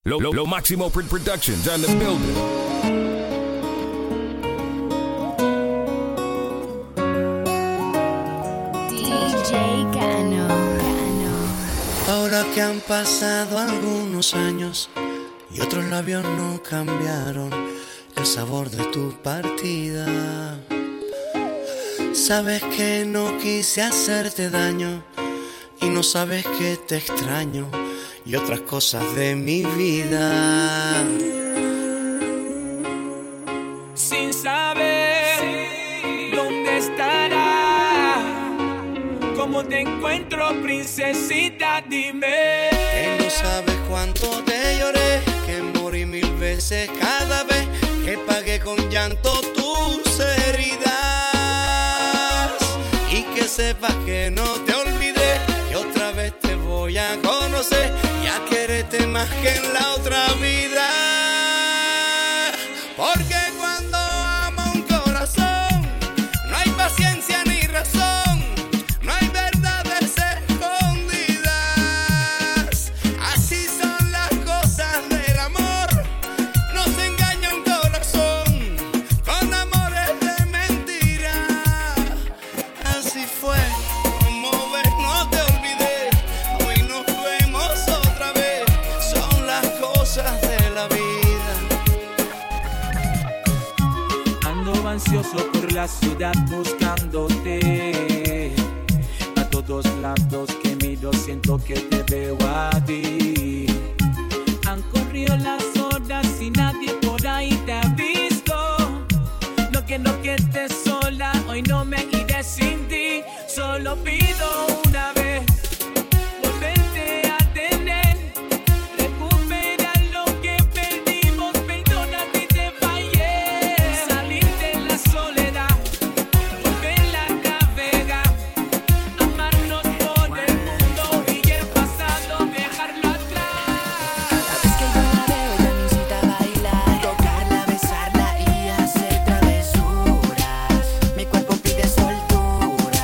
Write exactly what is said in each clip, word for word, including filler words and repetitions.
Lo, lo, lo Máximo Productions on the building. D J Cano. Ahora que han pasado algunos años y otros labios no cambiaron el sabor de tu partida, sabes que no quise hacerte daño y no sabes que te extraño y otras cosas de mi vida. Sin saber dónde estará, cómo te encuentro, princesita, dime. Que no sabes cuánto te lloré, que morí mil veces cada vez que pagué con llanto tus heridas. Y que sepas que no te olvidé, que otra vez te voy a conocer y a quererte más que en la otra vida. Porque cuando amo un corazón no hay paciencia ni razón, no hay verdades escondidas. Así son las cosas del amor, no se engaña un corazón con amores de mentira. Así fue, como ves no te olvidé, hoy nos vemos otra vez, son las cosas de la vida. Ando ansioso por la ciudad buscándote, a todos lados que miro siento que te veo a ti. Han corrido las horas y nadie por ahí te ha visto. No quiero que estés sola, hoy no me iré sin ti. Solo pido una vez volverte a tener, recuperar lo que perdimos, perdona si te fallé. Salir de la soledad, volverla a navegar, amarnos por el mundo y el pasado dejarlo atrás. Cada vez que yo la veo, ella me incita a bailar, tocarla, besarla y hacer travesuras. Mi cuerpo pide soltura.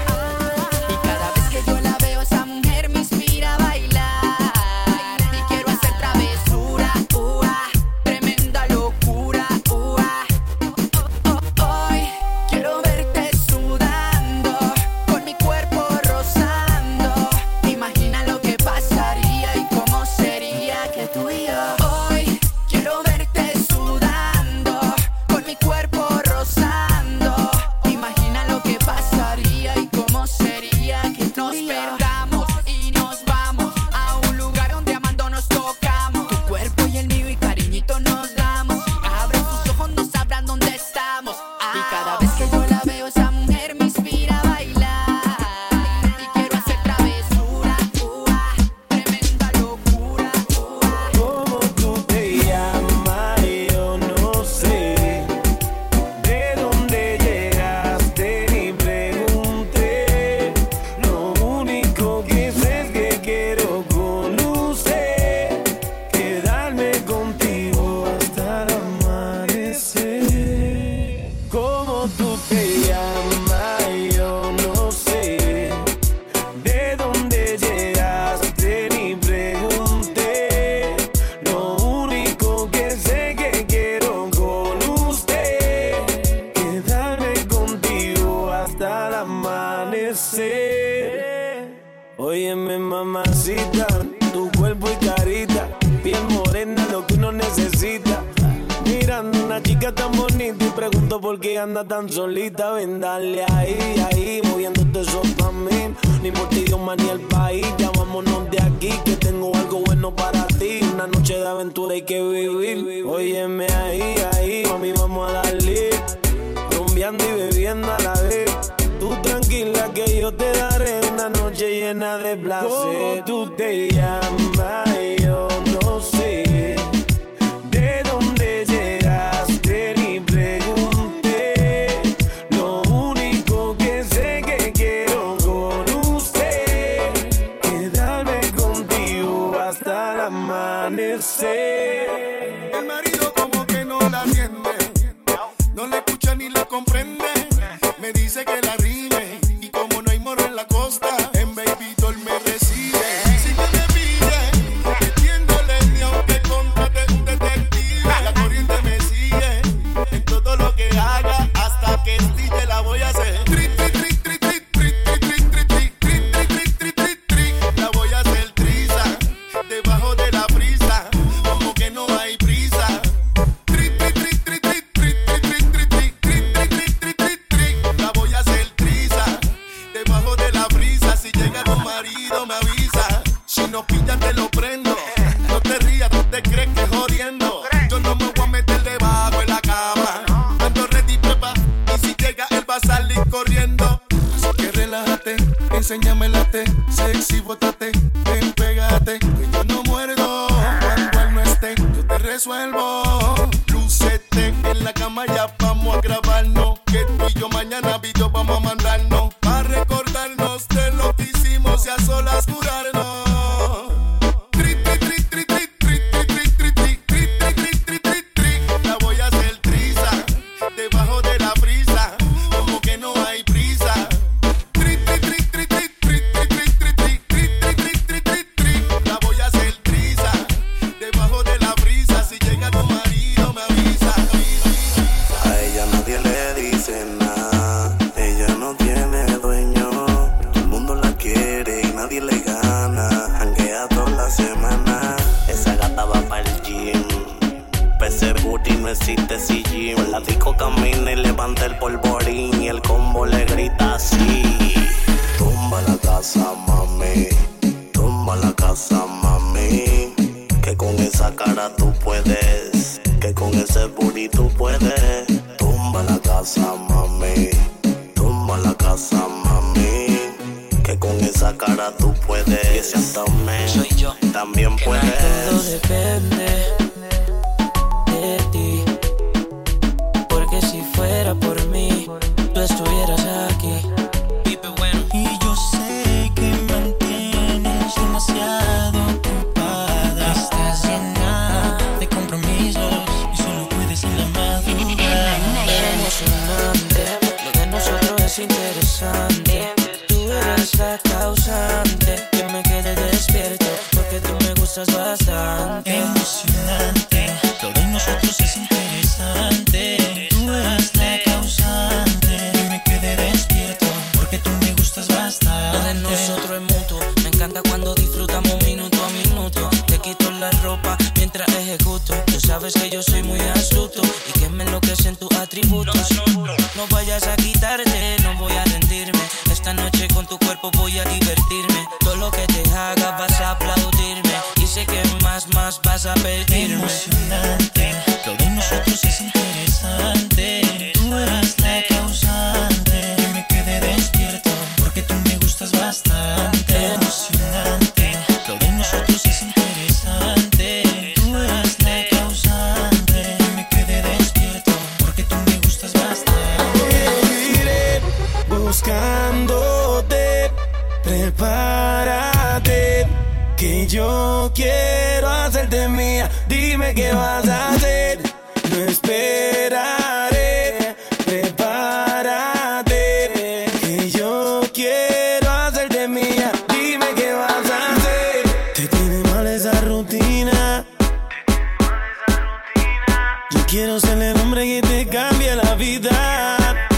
Y cada vez que yo la veo, esa mujer me inspira a bailar. Y quiero hacer travesura, ua, tremenda locura, ua. Hoy quiero verte sudando, con mi cuerpo rozando. Imagina lo que pasaría y cómo sería que tú y yo. Hoy quiero verte sudando, con mi cuerpo rozando. Imagina lo que pasaría y cómo sería que nos perdamos y nos vamos a un lugar donde amando nos tocamos. Tu cuerpo y el mío y cariñito nos damos. Si abren tus ojos no sabrán dónde estamos. Y cada vez que yo la veo, esa mujer me inspira a bailar. Y quiero hacer travesura, ua, tremenda locura, ua. ¿Cómo tú te llamas? Yo no sé. ¿De dónde llegaste? Ni pregunté. Lo único que sé es que quiero conocer, quedarme contigo hasta el amanecer. ¿Cómo tú te llamas? Yo no sé. ¿De dónde llegaste? Ni pregunté. Lo único que sé que quiero con usted, quedarme contigo hasta el amanecer. Óyeme, mamacita, tu cuerpo y carita, piel morena, lo que uno necesita. Mirando una chica tan bonita y pregunto por qué anda tan solita. Ven, dale ahí, ahí, moviéndote eso pa' mí. Ni por ti, Dios más ni el país. Ya vámonos de aquí, que tengo algo bueno para ti. Una noche de aventura hay que vivir. Óyeme ahí, ahí, mami, vamos a darle. Rumbeando y bebiendo a la vez. Tú tranquila que yo te daré una noche llena de placer. ¿Cómo tú te llamas? Yo no sé. ¿De dónde llegaste? Ni pregunté. Lo único que sé que quiero con usted, quedarme contigo hasta el amanecer. El marido como que no la atiende, no le escucha ni la comprende. Me dice que la rime y como no hay moro en la costa, en Baby Doll me recibe. Si me pide, metiéndole ni aunque enséñamela, te sexy, bótate, ven, pégate, que yo no muerdo cuando él no esté, yo te resuelvo. Lúcete en la cama, ya vamos a grabarnos, que tú y yo mañana video vamos a mandarnos, para recordarnos de lo que hicimos y a solas curarnos. Existe C G. Por la disco camina y levanta el polvorín y el combo le grita así: tumba la casa, mami, tumba la casa, mami, que con esa cara tú puedes, que con ese booty tú puedes. Tumba la casa, mami, tumba la casa, mami, que con esa cara tú puedes. Y ese abdomen soy yo, también puedes. Todo depende de ti, porque si fuera por mí, tú estuvieras aquí. Y yo sé que mantienes demasiado ocupada. Estás llena de compromisos y solo puedes en la madrugada. Emocionante, lo de nosotros es interesante. Tú eres la causante que me quede despierto, porque tú me gustas bastante. Emocionante, lo de nosotros es interesante. Tú eres la causante que me quede despierto, porque tú me gustas bastante. Lo de nosotros es mutuo, me encanta cuando disfrutamos minuto a minuto. Te quito la ropa mientras ejecuto. Tú sabes que yo soy muy astuto y que me enloquecen tus atributos. No vayas a quitarte, no voy a rendirme. Esta noche con tu cuerpo voy a divertirme. Todo lo que te haga vas a aplaudirme, y sé que más, más vas a pedirme. Emocionante, lo de nosotros es interesante. Tú eres la causante que me quede despierto, porque tú me gustas bastante. Emocionante, lo de nosotros es interesante. Tú eres la causante que me quede despierto, porque tú me gustas bastante. Iré buscándote, prepárate, que yo quiero hacerte mía. Dime qué vas a hacer, no esperaré. Prepárate, que yo quiero hacerte mía. Dime qué vas a hacer. Te tiene mal esa rutina. Yo quiero ser el hombre que te cambie la vida.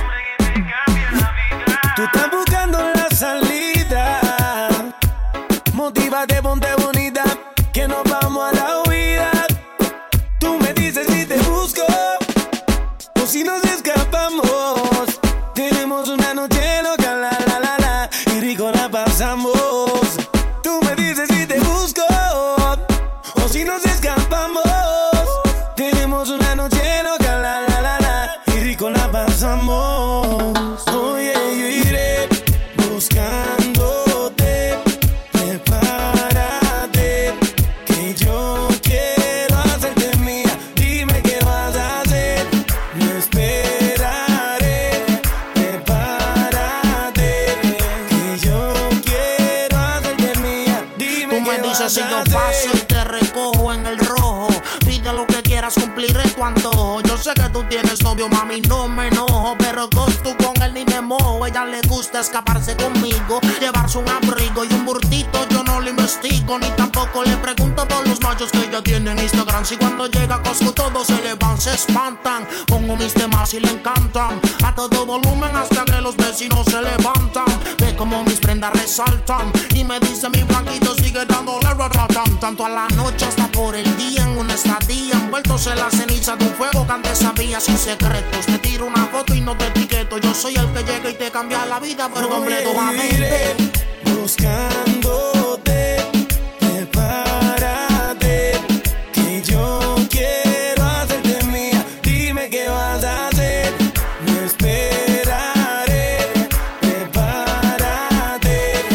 Tú estás buscando la salida. Motívate, ponte bonita, que nos vamos a la huida. Tú me dices si te busco o si nos escapamos. Tenemos una noche loca, la la la la, y rico la pasamos. Tú me dices si te busco o si nos escapamos. Tenemos una noche loca, la la la la, y rico la pasamos. Oye, yo iré buscándote. Prepárate, que yo quiero hacerte mía. Dime qué vas a hacer, no esperaré. Prepárate, que yo quiero hacerte mía. Dime Tú me qué dices vas si a yo hacer. paso y te recojo en el rojo. Pide lo que quieras, cumpliré tu antojo. Yo sé que tú tienes novio, mami, no me enojo, pero tú con él ni me mojo. Ella le gusta escaparse conmigo, llevarse un abrigo y un burtito. Yo no lo investigo, ni tampoco le pregunto por los machos que ella tiene en Instagram. Si cuando llega a Costco todos se le van, se espantan. Pongo mis temas y le encantan a todo volumen hasta que los vecinos se levantan. Ve como mis prendas resaltan y me dice mi blanquito sigue dándole ratatán. Tanto a la noche hasta por el día en una estadía, envueltos en la ceniza de un fuego que antes sabía sin secretos. Te tiro una foto y no te etiqueto. Yo soy el que llega y te cambia la vida por completo. Iré buscándote, prepárate, que yo quiero hacerte mía. Dime qué vas a hacer, no esperaré. Prepárate,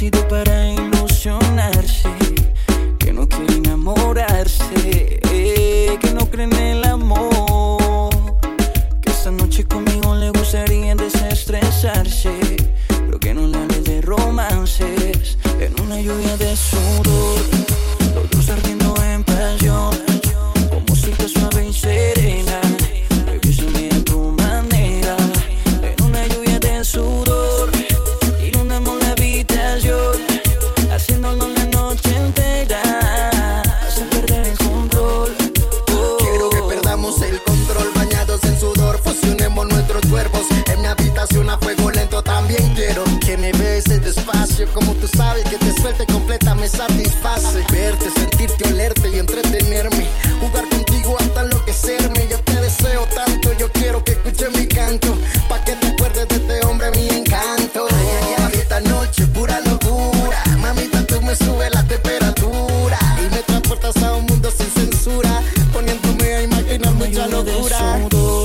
nacido para ilusionarse, que no quiere enamorarse, eh, que no cree en el amor, que esta noche conmigo le gustaría desestresarse, pero que no le hable de romances, en una lluvia de sudor, los dos ardiendo en pasión, con música suave y serena, bebíseme a tu manera, en una lluvia de sudor, inundamos la habitación, haciéndolo la noche entera, hasta perder el control. Oh. Quiero que perdamos el control, bañados en sudor, fusionemos nuestros cuerpos, en mi habitación a fuego lento. También quiero que me beses despacio, como tú sabes que te suelte completa me satisface. Verte, sentirte, olerte y entretenerme, jugar contigo hasta enloquecerme. Yo te deseo tanto, yo quiero que escuches mi canto, pa' que te acuerdes de este hombre, mi encanto. Ay, ay, ay, esta noche pura locura, mamita tú me subes la temperatura y me transportas a un mundo sin censura, poniéndome a imaginar mucha locura.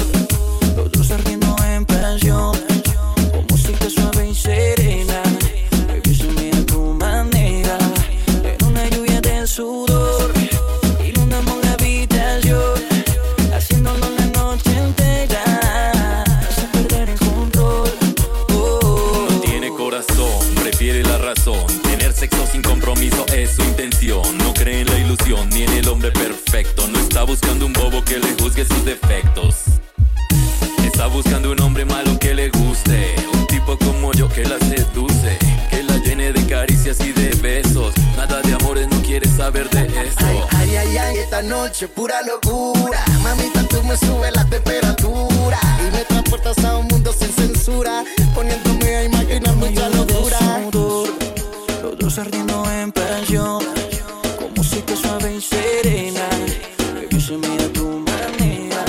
Los dos ardiendo en pasión, con música suave y serena, bebíseme a tu manera, en una lluvia de sudor, inundamos la habitación, haciéndolo la noche entera, hasta perder el control. Oh. No tiene corazón, prefiere la razón, tener sexo sin compromiso es su intención, no cree en la ilusión ni en el hombre perfecto, no está buscando un bobo que le juzgue sus defectos. Está buscando un hombre malo que le guste, un tipo como yo que la seduce, que la llene de caricias y de besos, nada de amores, no quiere saber de eso. Ay, ay, ay, ay, esta noche pura locura, mamita tú me subes la temperatura y me transportas a un mundo sin censura, poniéndome a imaginar mucha locura. Sudor, los dos ardiendo en pasión, con música suave y serena, bebíseme a tu manera.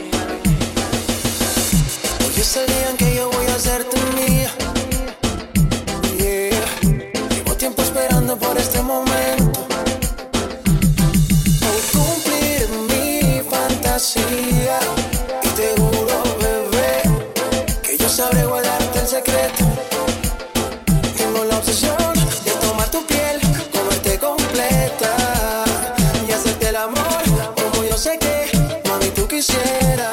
Hoy es el día en que yo voy a ser tu mía. Yeah. Llevo tiempo esperando por este momento. Por cumplir mi fantasía. Y te juro, bebé, que yo sabré guardarte el secreto. Tengo la obsesión de tomar tu piel, comerte completa y hacerte el amor como yo sé que, mami, tú quisieras.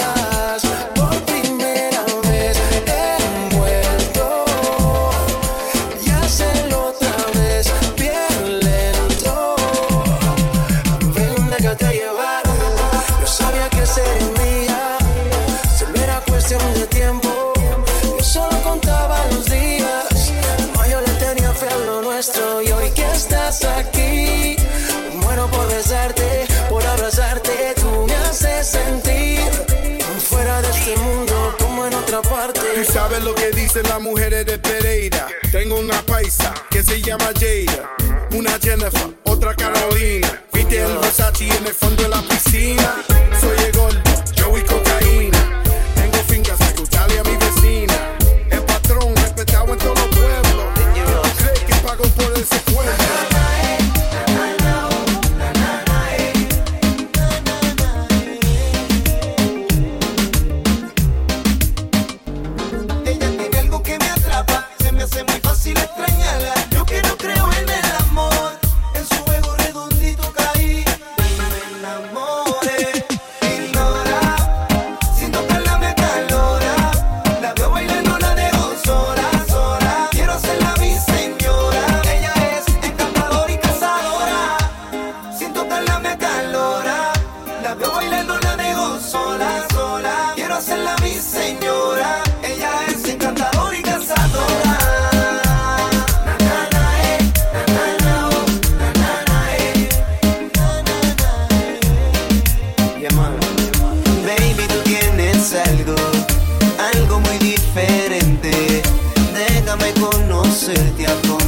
Y hoy que estás aquí, muero por besarte, por abrazarte. Tú me haces sentir fuera de este mundo, como en otra parte. Tú sabes lo que dicen las mujeres de Pereira. Tengo una paisa que se llama Jada, una Jennifer, otra Carolina. Viste el Versace en el fondo de la piscina. Soy el gordo, yo y cocaína. Tengo fincas, escucharle a mi vecina. El patrón respetado en todos los pueblos. Cree que pago por ese pueblo. Ella tiene algo que me atrapa, se me hace muy fácil extrañarla. Yo que no creo en el amor, en su juego redondito caí y me enamoré. Ignora, sin tocarla me acalora. La veo bailando, la dejo sola, sola. Quiero hacerla mi señora. Ella es encantadora y cazadora. Sin tocarla me acalora. La veo bailando, la dejo sola, sola. Quiero hacerla mi señora. Ella es encantadora y cazadora. Baby, tú tienes algo, algo muy diferente. Déjame conocerte a fondo.